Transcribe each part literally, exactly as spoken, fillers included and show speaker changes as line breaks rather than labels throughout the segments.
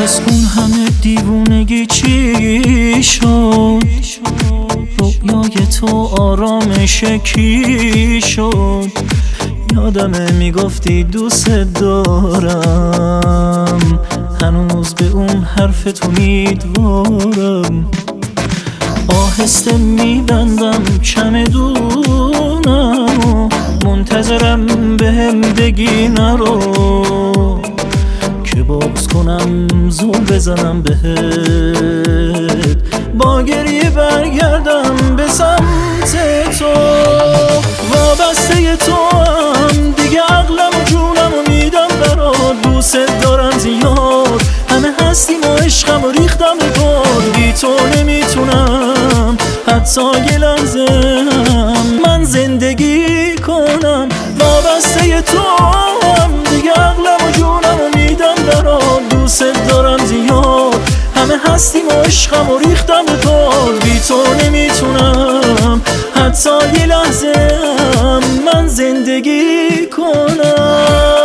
از اون همه دیوونگی چی شد؟ رویای تو آرامش کی شد؟ یادمه میگفتی دوست دارم، هنوز به اون حرفت امیدوارم. آهسته میبندم چمدونم و منتظرم بهم بگی نرو، که بغض کنم زول بزنم بهت، با گریه برگردم به سمت تو. وابسته تو هم دیگه، عقلم و جونم و میدم برات. دوست دارم زیاد، همه هستیم و عشقم و ریختم به باد. بی تو نمیتونم حتی یه لحظه من زندگی کنم. وابسته تو هم دیگه، عقلم و جونم و میدم برات. دوست دارم زیاد، همه هستیم و عشقم و ریختم به باد. بی تو نمیتونم حتی یه لحظه من زندگی کنم.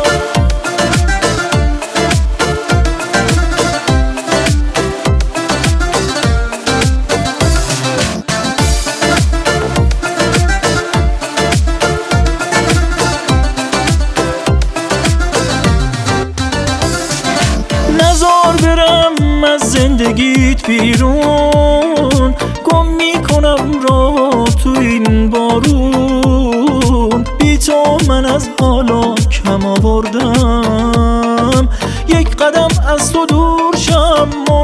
نزار برم از زندگیت بیرون، گم میکنم را تو این بارون. بی تو من از حالا کم آوردم، یک قدم از تو دور شم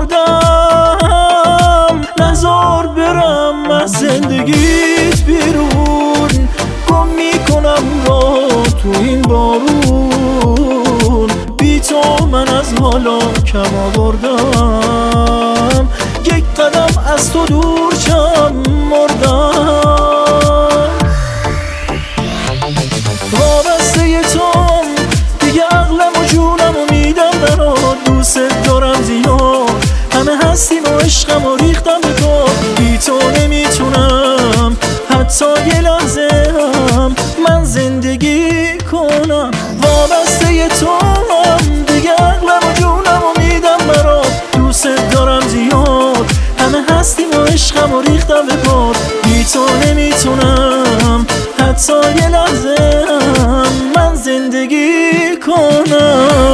مردم. نزار برم از زندگیت بیرون، گم میکنم را تو این بارون. بی تو من از حالا کم آوردم، یک قدم از تو دور شم مردم. وابسته توم دیگه، عقلم و جونم و میدم برات. دوست دارم زیاد، همه هستیم و عشقم و ریختم به تو. بی تو نمیتونم حتی یه لحظه من زندگی کنم. وابسته توم دیگه، عقلم و جونم و میدم برات. دوست دارم زیاد، همه هستیم و عشقم و ریختم به باد. بی تو نمیتونم حتی یه لحظه من زندگی کنم.